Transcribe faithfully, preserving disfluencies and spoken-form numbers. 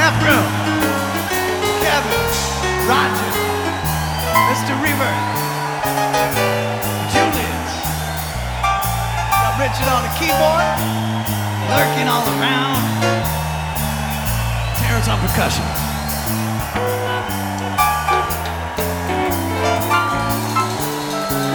left room, Kevin, Roger, Mister Reaver, Julius. Got Richard on the keyboard, lurking all around. Terrence on percussion.